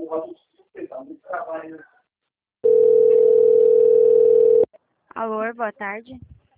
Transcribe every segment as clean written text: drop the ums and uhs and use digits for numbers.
Alô, boa tarde.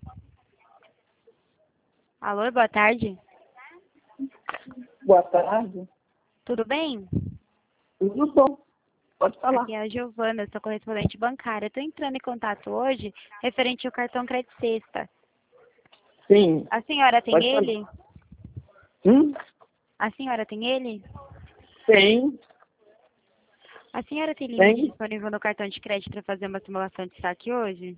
Alô, boa tarde. Boa tarde. Tudo bem? Tudo bom? Pode falar. Aqui é a Giovana, eu sou correspondente bancária. Estou entrando em contato hoje referente ao cartão Crédito Sexta. Sim. A senhora tem Pode ele? falar. A senhora tem ele? Tem. A senhora tem limite Tem. disponível no cartão de crédito para fazer uma simulação de saque hoje?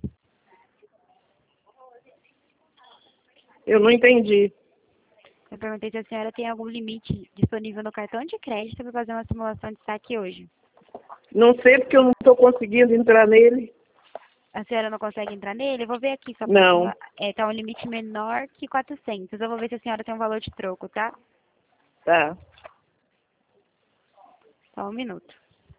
Eu não entendi. Eu perguntei se a senhora tem algum limite disponível no cartão de crédito para fazer uma simulação de saque hoje. Não sei porque eu não estou conseguindo entrar nele. A senhora não consegue entrar nele? Eu vou ver aqui só Não. para tá um limite menor que 400. Eu vou ver se a senhora tem um valor de troco, tá? Tá. Só um minuto.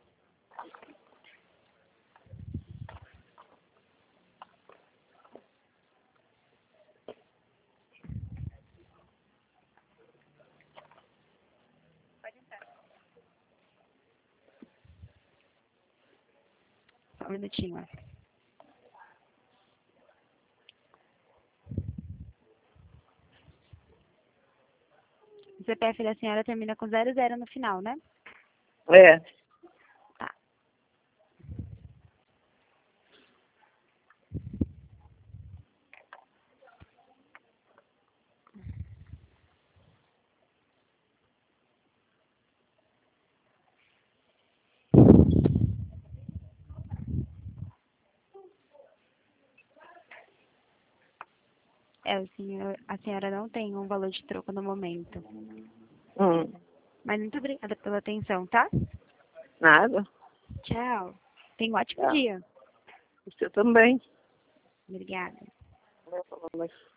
Só um minutinho, ó. O CPF da senhora termina com 00 no final, né? É. Tá. A senhora não tem um valor de troco no momento. Mas muito obrigada pela atenção, tá? Nada. Tchau. Tenha um ótimo Tá. dia. Você também. Obrigada. Não vai falar mais.